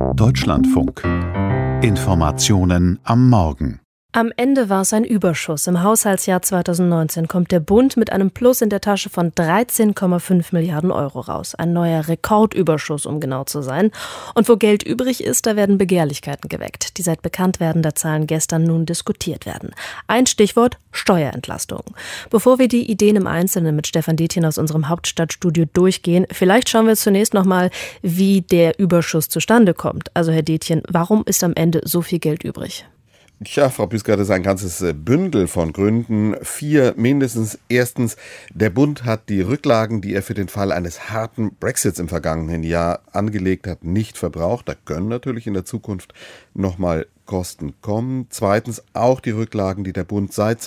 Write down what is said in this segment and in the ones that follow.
Deutschlandfunk. Informationen am Morgen. Am Ende war es ein Überschuss. Im Haushaltsjahr 2019 kommt der Bund mit einem Plus in der Tasche von 13,5 Milliarden Euro raus. Ein neuer Rekordüberschuss, um genau zu sein. Und wo Geld übrig ist, da werden Begehrlichkeiten geweckt, die seit Bekanntwerden der Zahlen gestern nun diskutiert werden. Ein Stichwort: Steuerentlastung. Bevor wir die Ideen im Einzelnen mit Stefan Detjen aus unserem Hauptstadtstudio durchgehen, vielleicht schauen wir zunächst nochmal, wie der Überschuss zustande kommt. Also Herr Detjen, warum ist am Ende so viel Geld übrig? Ja, Frau Büsker, das ist ein ganzes Bündel von Gründen. 4 mindestens. Erstens, der Bund hat die Rücklagen, die er für den Fall eines harten Brexits im vergangenen Jahr angelegt hat, nicht verbraucht. Da können natürlich in der Zukunft nochmal Kosten kommen. Zweitens, auch die Rücklagen, die der Bund seit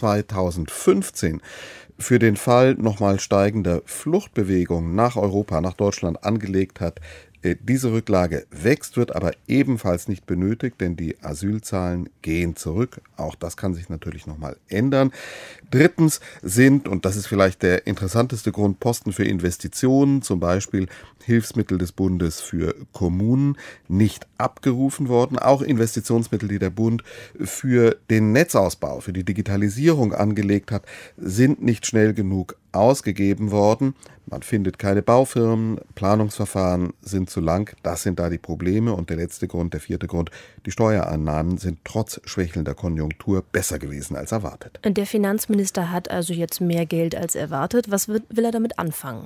2015 für den Fall nochmal steigender Fluchtbewegungen nach Europa, nach Deutschland angelegt hat. Diese Rücklage wächst, wird aber ebenfalls nicht benötigt, denn die Asylzahlen gehen zurück. Auch das kann sich natürlich nochmal ändern. Drittens sind, und das ist vielleicht der interessanteste Grund, Posten für Investitionen, zum Beispiel Hilfsmittel des Bundes für Kommunen, nicht abgerufen worden. Auch Investitionsmittel, die der Bund für den Netzausbau, für die Digitalisierung angelegt hat, sind nicht schnell genug ausgegeben worden. Man findet keine Baufirmen, Planungsverfahren sind zu lang. Das sind da die Probleme. Und der letzte Grund, der vierte Grund: die Steuereinnahmen sind trotz schwächelnder Konjunktur besser gewesen als erwartet. Der Finanzminister hat also jetzt mehr Geld als erwartet. Was will er damit anfangen?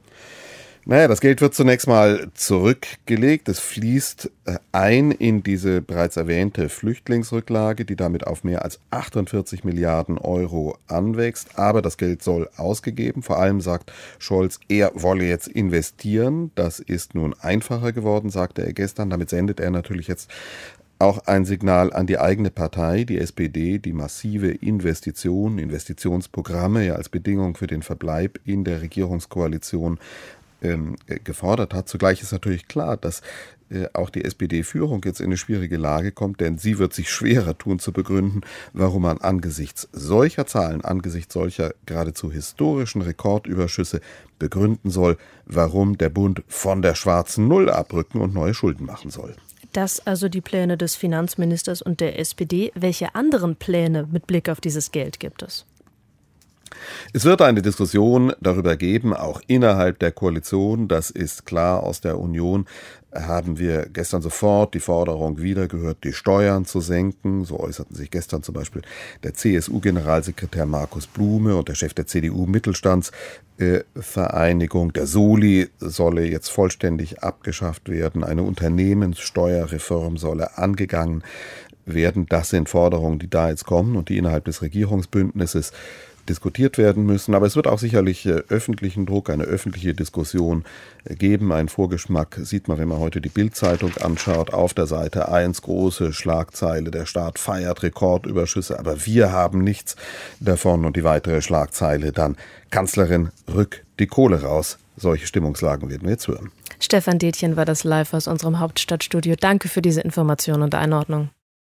Naja, das Geld wird zunächst mal zurückgelegt. Es fließt ein in diese bereits erwähnte Flüchtlingsrücklage, die damit auf mehr als 48 Milliarden Euro anwächst. Aber das Geld soll ausgegeben. Vor allem sagt Scholz, er wolle jetzt investieren. Das ist nun einfacher geworden, sagte er gestern. Damit sendet er natürlich jetzt auch ein Signal an die eigene Partei, die SPD, die massive Investitionsprogramme ja als Bedingung für den Verbleib in der Regierungskoalition gefordert hat. Zugleich ist natürlich klar, dass auch die SPD-Führung jetzt in eine schwierige Lage kommt, denn sie wird sich schwerer tun zu begründen, warum man angesichts solcher Zahlen, angesichts solcher geradezu historischen Rekordüberschüsse begründen soll, warum der Bund von der schwarzen Null abrücken und neue Schulden machen soll. Das also die Pläne des Finanzministers und der SPD. Welche anderen Pläne mit Blick auf dieses Geld gibt es? Es wird eine Diskussion darüber geben, auch innerhalb der Koalition. Das ist klar. Aus der Union haben wir gestern sofort die Forderung wieder gehört, die Steuern zu senken. So äußerten sich gestern zum Beispiel der CSU-Generalsekretär Markus Blume und der Chef der CDU-Mittelstandsvereinigung. Der Soli solle jetzt vollständig abgeschafft werden. Eine Unternehmenssteuerreform solle angegangen werden. Das sind Forderungen, die da jetzt kommen und die innerhalb des Regierungsbündnisses diskutiert werden müssen. Aber es wird auch sicherlich öffentlichen Druck, eine öffentliche Diskussion geben. Einen Vorgeschmack sieht man, wenn man heute die Bild-Zeitung anschaut. Auf der Seite 1 große Schlagzeile: Der Staat feiert Rekordüberschüsse, aber wir haben nichts davon. Und die weitere Schlagzeile dann: Kanzlerin, rück die Kohle raus. Solche Stimmungslagen werden wir jetzt hören. Stefan Detjen war das live aus unserem Hauptstadtstudio. Danke für diese Information und Einordnung.